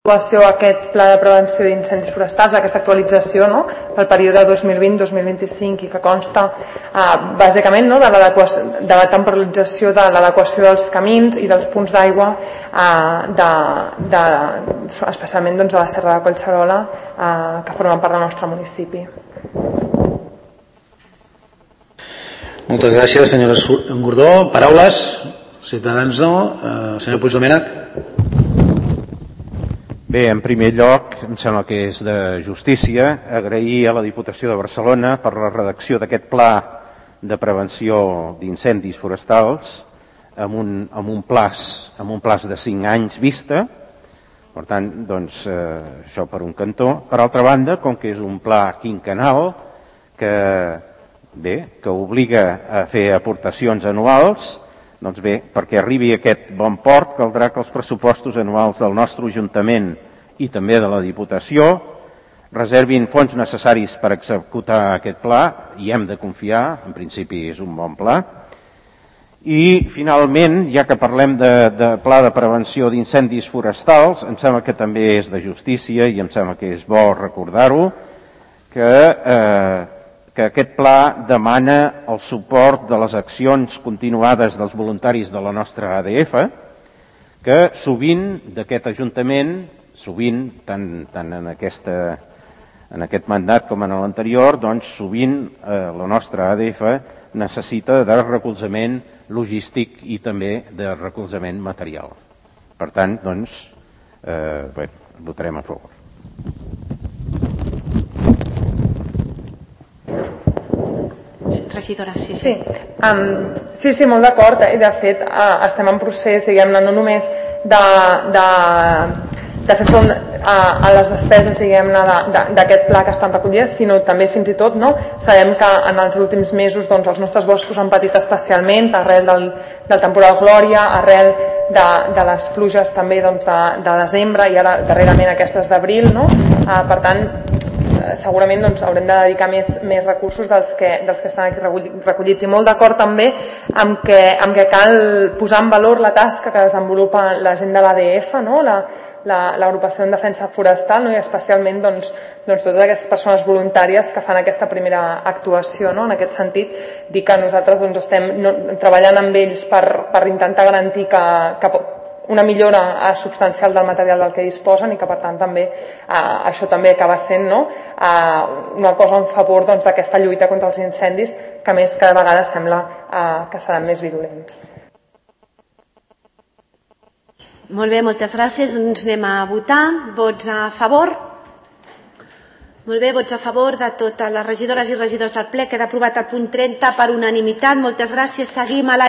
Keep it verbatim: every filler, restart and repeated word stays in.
L'aprovació aquest pla de prevenció d'incendis forestals, aquesta actualització no? pel període dos mil vint dos mil vint-i-cinc i que consta eh, bàsicament no? de, de la temporalització de l'adequació dels camins i dels punts d'aigua eh, de, de, especialment doncs, de la Serra de Collserola eh, que formen part del nostre municipi. Moltes gràcies, senyora Gordó. Paraules? Ciutadans no. Eh, senyor Puigdomènech. Bé, en primer lloc, em sembla que és de justícia agrair a la Diputació de Barcelona per la redacció d'aquest pla de prevenció d'incendis forestals amb un, amb un plaç, amb un plaç de cinc anys vista. Per tant, doncs, eh, això per un cantó. Per altra banda, com que és un pla quinquennal que, bé, que obliga a fer aportacions anuals, doncs bé, perquè arribi aquest bon port caldrà que els pressupostos anuals del nostre Ajuntament i també de la Diputació reservin fons necessaris per executar aquest pla i hem de confiar, en principi és un bon pla. I finalment, ja que parlem de, de pla de prevenció d'incendis forestals, em sembla que també és de justícia i em sembla que és bo recordar-ho, que eh, que aquest pla demana el suport de les accions continuades dels voluntaris de la nostra A D F, que sovint d'aquest Ajuntament, sovint, tant, tant en, aquesta, en aquest mandat com en l'anterior, doncs sovint eh, la nostra A D F necessita de recolzament logístic i també de recolzament material. Per tant, doncs, eh, bé, votarem a favor. Regidora, sí, sí. Sí, um, sí, sí molt d'acord, eh? I de fet uh, estem en procés, diguem-ne, no només de, de, de fer front a, a les despeses, diguem-ne, d'aquest pla que estan recollides, sinó també fins i tot, no? Sabem que en els últims mesos doncs, els nostres boscos han patit especialment arrel del, del temporal Glòria, arrel de, de les pluges també doncs, de, de desembre i ara darrerament aquestes d'abril, no? Uh, per tant, segurament doncs, haurem de dedicar més, més recursos dels que, dels que estan aquí recollits i molt d'acord també amb que, amb que cal posar en valor la tasca que desenvolupa la gent de l'A D F, no? la, l'agrupació en defensa forestal, no? I especialment doncs, doncs, totes aquestes persones voluntàries que fan aquesta primera actuació, no? En aquest sentit, dir que nosaltres doncs, estem no, treballant amb ells per, per intentar garantir que, que una millora eh, substancial del material del que disposen i que per tant també eh, això també acaba sent no? eh, una cosa en favor doncs, d'aquesta lluita contra els incendis que més cada vegada sembla eh, que seran més virulents. Molt bé, moltes gràcies. Doncs anem a votar. Vots a favor? Molt bé, vots a favor de totes les regidores i regidors del ple. Queda aprovat el punt trenta per unanimitat. Moltes gràcies. Seguim a la